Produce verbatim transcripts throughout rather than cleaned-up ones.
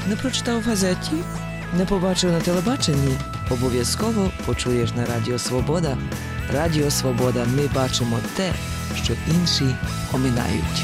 Не прочитав в газеті? Не побачив на телебаченні? Обов'язково почуєш на Радіо Свобода. Радіо Свобода. Ми бачимо те, що інші оминають.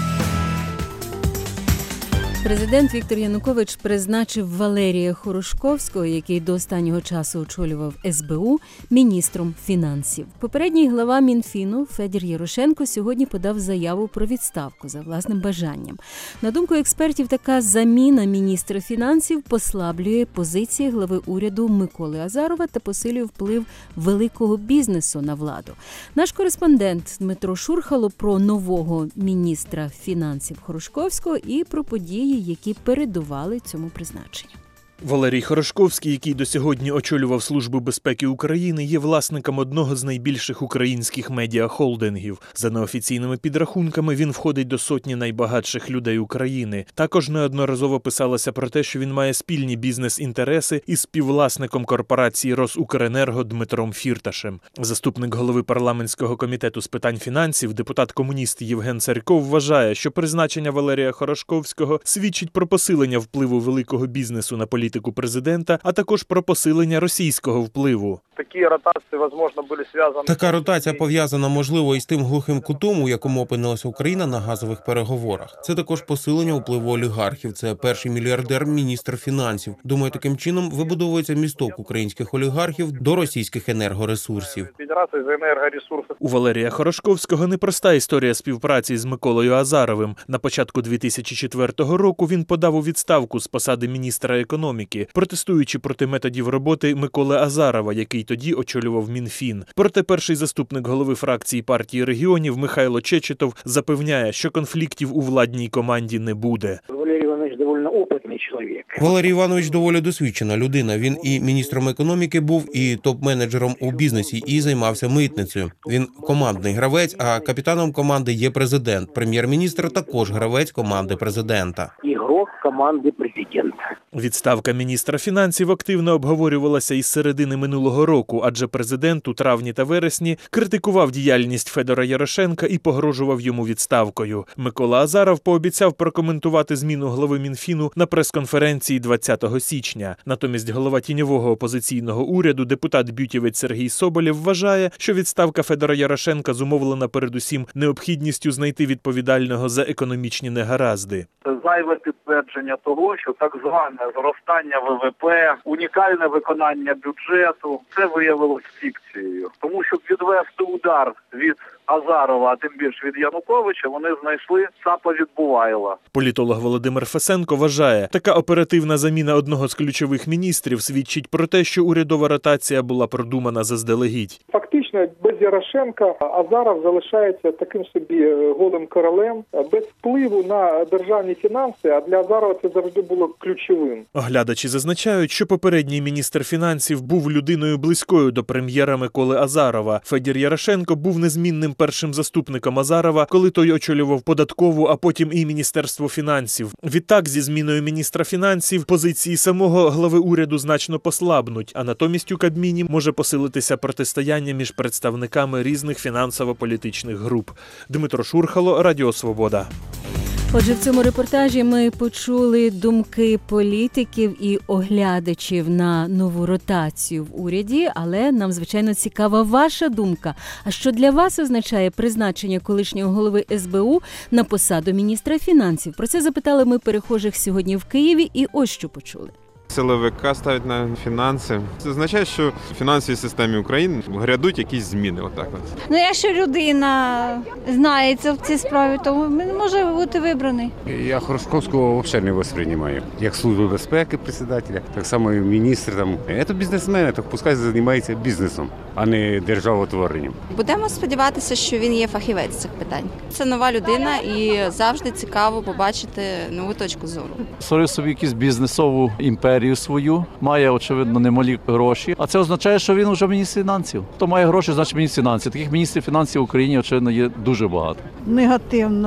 Президент Віктор Янукович призначив Валерія Хорошковського, який до останнього часу очолював ес бе у, міністром фінансів. Попередній глава Мінфіну Федір Ярошенко сьогодні подав заяву про відставку за власним бажанням. На думку експертів, така заміна міністра фінансів послаблює позиції глави уряду Миколи Азарова та посилює вплив великого бізнесу на владу. Наш кореспондент Дмитро Шурхало про нового міністра фінансів Хорошковського і про події, які передували цьому призначенню. Валерій Хорошковський, який до сьогодні очолював Службу безпеки України, є власником одного з найбільших українських медіахолдингів. За неофіційними підрахунками, він входить до сотні найбагатших людей України. Також неодноразово писалося про те, що він має спільні бізнес-інтереси із співвласником корпорації «Росукренерго» Дмитром Фірташем. Заступник голови парламентського комітету з питань фінансів, депутат-комуніст Євген Царьков, вважає, що призначення Валерія Хорошковського свідчить про посилення впливу великого бізнесу на політику президента, а також про посилення російського впливу. Такі ротації, можливо, були зв'язані. Така ротація пов'язана, можливо, із тим глухим кутом, у якому опинилася Україна на газових переговорах. Це також посилення впливу олігархів. Це перший мільярдер, міністр фінансів. Думаю, таким чином вибудовується місток українських олігархів до російських енергоресурсів. Федерація з енергоресурсів. У Валерія Хорошковського непроста історія співпраці з Миколою Азаровим. На початку дві тисячі четвертого року він подав у відставку з посади міністра економіки, протестуючи проти методів роботи Миколи Азарова, який тоді очолював Мінфін. Проте перший заступник голови фракції партії регіонів Михайло Чечетов запевняє, що конфліктів у владній команді не буде. Валерій Іванович доволі опитний чоловік. Валерій Іванович доволі досвідчена людина. Він і міністром економіки був, і топ-менеджером у бізнесі, і займався митницею. Він командний гравець, а капітаном команди є президент. Прем'єр-міністр також гравець команди президента. Ігрок команди президента. Відставка міністра фінансів активно обговорювалася із середини минулого року, адже президент у травні та вересні критикував діяльність Федора Ярошенка і погрожував йому відставкою. Микола Азаров пообіцяв прокоментувати зміну глави Мінфіну на прес-конференції двадцятого січня. Натомість голова тіньового опозиційного уряду, депутат-бютівець Сергій Соболєв, вважає, що відставка Федора Ярошенка зумовлена передусім необхідністю знайти відповідального за економічні негаразди. Це зайве підтвердження того, що так зване зростання ве ве пе, унікальне виконання бюджету – це виявилось фікцією. Тому, щоб відвести удар від Азарова, а тим більше від Януковича, вони знайшли ЦАПа Відбувайла. Політолог Володимир Фесенко вважає, така оперативна заміна одного з ключових міністрів свідчить про те, що урядова ротація була продумана заздалегідь. Фактично, без Ярошенка Азаров залишається таким собі голим королем, без впливу на державні фінанси, а для Азарова це завжди було ключовим. Оглядачі зазначають, що попередній міністр фінансів був людиною близькою до прем'єра Миколи Азарова. Федір Ярошенко був незмінним першим заступником Азарова, коли той очолював податкову, а потім і Міністерство фінансів. Відтак, зі зміною міністра фінансів, позиції самого глави уряду значно послабнуть, а натомість у Кабміні може посилитися протистояння між представниками різних фінансово-політичних груп. Дмитро Шурхало, Радіо Свобода. Отже, в цьому репортажі ми почули думки політиків і оглядачів на нову ротацію в уряді, але нам, звичайно, цікава ваша думка. А що для вас означає призначення колишнього голови ес бе у на посаду міністра фінансів? Про це запитали ми перехожих сьогодні в Києві і ось що почули. Силовика ставить на фінанси. Це означає, що в фінансовій системі України грядуть якісь зміни. Отак от. Ну, якщо людина знається в цій справі, то він може бути вибраний. Я Хорошковського взагалі не сприймаю. Як Служби безпеки председателя, так само і міністр. Там. Це бізнесмени, так пускай займається бізнесом, а не державотворенням. Будемо сподіватися, що він є фахівець цих питань. Це нова людина і завжди цікаво побачити нову точку зору. Створив собі якусь бізнесову імперію свою, має, очевидно, немалі гроші. А це означає, що він вже міністр фінансів. Хто має гроші, значить міністр фінансів. Таких міністрів фінансів в Україні, очевидно, є дуже багато. Негативно.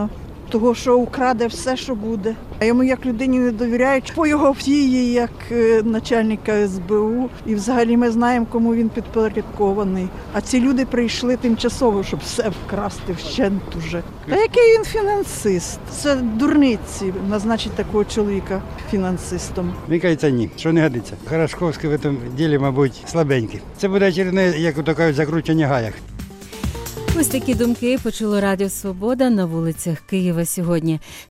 того що украде все, що буде. А йому як людині не довіряють по його дії, як е, начальника ес бе у. І взагалі ми знаємо, кому він підпорядкований. А ці люди прийшли тимчасово, щоб все вкрасти вщент уже. Та який він фінансист? Це дурниці назначить такого чоловіка фінансистом. Мені кажеться, ні, що не годиться. Хорошковський в цьому ділі, мабуть, слабенький. Це буде очередне, як то кажуть, закручення гаях. Ось такі думки почуло Радіо Свобода на вулицях Києва сьогодні.